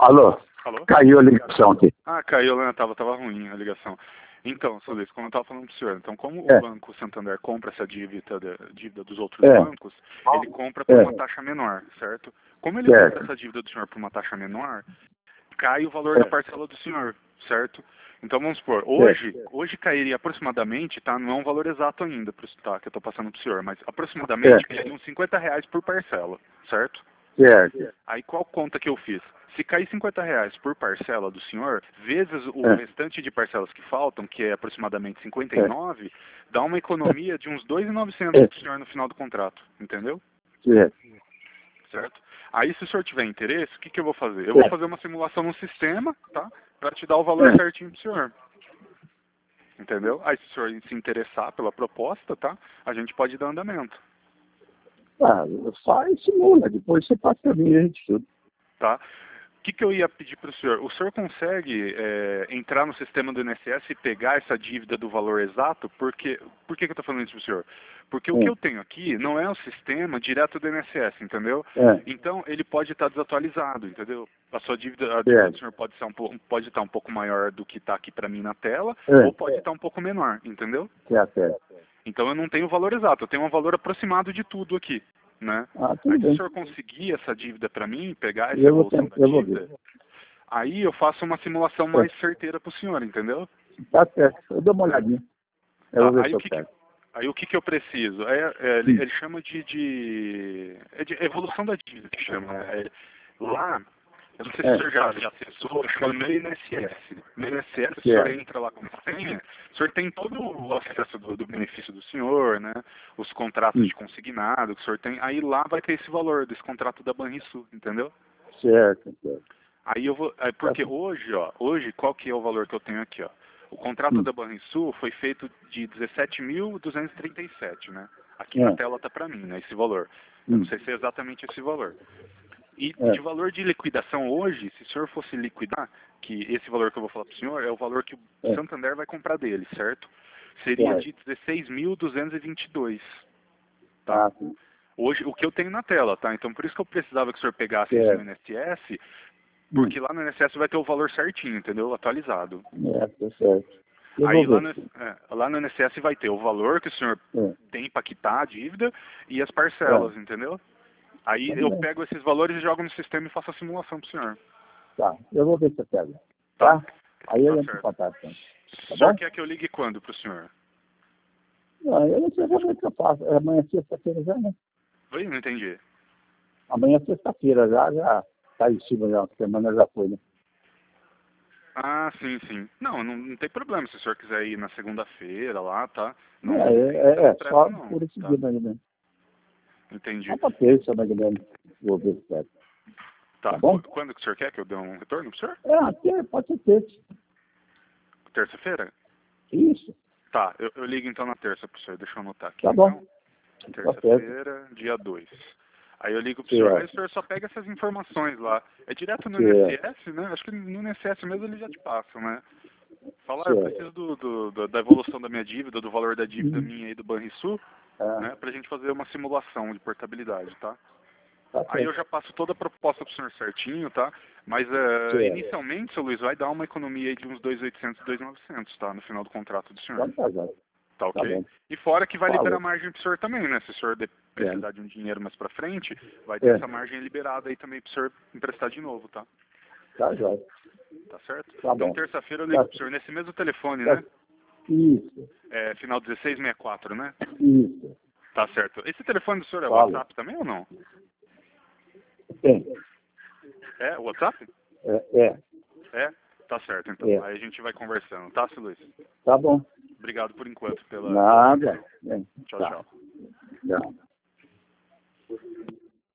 Alô? Alô? Caiu a ligação aqui. Ah, caiu, né? Tava ruim a ligação. Então, seu Luiz, como eu estava falando para o senhor, então como É. o Banco Santander compra essa dívida dos outros É. bancos, ele compra por uma taxa menor, certo? Como ele Certo. compra essa dívida do senhor por uma taxa menor, cai o valor da parcela do senhor, certo? Então vamos supor, hoje cairia aproximadamente, tá? Não é um valor exato ainda, tá, que eu estou passando para o senhor, mas aproximadamente cairia uns R$50 por parcela, certo? Certo. Aí qual conta que eu fiz? Se cair R$50 por parcela do senhor, vezes o restante de parcelas que faltam, que é aproximadamente 59, dá uma economia de uns 2.900 para o senhor no final do contrato, entendeu? Certo. Certo? Aí se o senhor tiver interesse, o que eu vou fazer? Eu vou fazer uma simulação no sistema, tá? Para te dar o valor certinho pro senhor. Entendeu? Aí se o senhor se interessar pela proposta, tá? A gente pode dar andamento. Ah, só simula, depois você passa a mim, a gente tudo. Tá? O que eu ia pedir para o senhor? O senhor consegue entrar no sistema do INSS e pegar essa dívida do valor exato? Por que eu estou falando isso para o senhor? Porque o que eu tenho aqui não é o sistema direto do INSS, entendeu? Então, ele pode estar desatualizado, entendeu? A dívida do senhor pode estar um pouco maior do que está aqui para mim na tela, ou pode estar um pouco menor, entendeu? Certo. Então, eu não tenho o valor exato, eu tenho um valor aproximado de tudo aqui. Né? Aí se o senhor conseguir essa dívida para mim, pegar essa evolução da dívida, aí eu faço uma simulação mais certeira para o senhor, entendeu? Tá certo, eu dou uma olhadinha. Aí o que eu preciso? Ele chama de evolução da dívida, que chama. Lá, eu não sei se o senhor já acessou, chama meu INSS. Meu INSS, o senhor entra lá com senha, o senhor tem todo o acesso do benefício do senhor, né? Os contratos de consignado que o senhor tem, aí lá vai ter esse valor desse contrato da Banrisul, entendeu? Certo. Aí porque hoje qual que é o valor que eu tenho aqui, ó? O contrato da Banrisul foi feito de 17.237, né? Aqui na tela tá para mim, né, esse valor. Eu não sei se é exatamente esse valor. E de valor de liquidação hoje, se o senhor fosse liquidar, que esse valor que eu vou falar para o senhor é o valor que o Santander vai comprar dele, certo? Seria de 16.222, tá? Hoje, o que eu tenho na tela, tá? Então, por isso que eu precisava que o senhor pegasse isso no INSS, porque lá no INSS vai ter o valor certinho, entendeu? Atualizado. Certo. Aí lá no INSS vai ter o valor que o senhor tem para quitar a dívida e as parcelas, entendeu? Aí eu pego esses valores e jogo no sistema e faço a simulação pro senhor. Tá, eu vou ver se eu pego. Tá? Aí eu entro em contato. O senhor quer que eu ligue quando pro senhor? Não, eu não sei como é que eu faço. Amanhã é sexta-feira já, né? Oi, não entendi. Amanhã é sexta-feira já tá em cima já, a semana já foi, né? Ah, sim. Não tem problema se o senhor quiser ir na segunda-feira lá, tá? Não, só não, por esse tá? dia mais ou menos. Entendi. Só pra terça mais ou menos, vou ver se pega. Tá bom? Quando que o senhor quer que eu dê um retorno pro senhor? Pode ser terça. Terça-feira? Isso. Tá, eu ligo então na terça pro senhor, deixa eu anotar aqui. Tá bom. Então, terça-feira, dia 2. Aí eu ligo pro senhor, aí o senhor só pega essas informações lá. É direto no INSS, né? Acho que no INSS mesmo ele já te passa, né? Fala, eu preciso da evolução da minha dívida, do valor da dívida minha aí do Banrisul, né? Pra gente fazer uma simulação de portabilidade, tá? Aí eu já passo toda a proposta pro senhor certinho, tá? Mas inicialmente, seu Luiz, vai dar uma economia aí de uns 2.800, 2.900, tá? No final do contrato do senhor. Tá ok? E fora que vai liberar margem pro senhor também, né? Se o senhor precisar de um dinheiro mais pra frente, vai ter essa margem liberada aí também pro senhor emprestar de novo, tá? Tá jóia. Tá certo? Tá então, bom. terça-feira eu ligo pro senhor nesse mesmo telefone, né? Isso. Final 1664, né? Isso. Tá certo. Esse telefone do senhor é WhatsApp também ou não? Tem. É, WhatsApp? Tá certo, então. Aí a gente vai conversando, tá, seu Luiz? Tá bom. Obrigado por enquanto pela... Nada. Tchau. Tchau.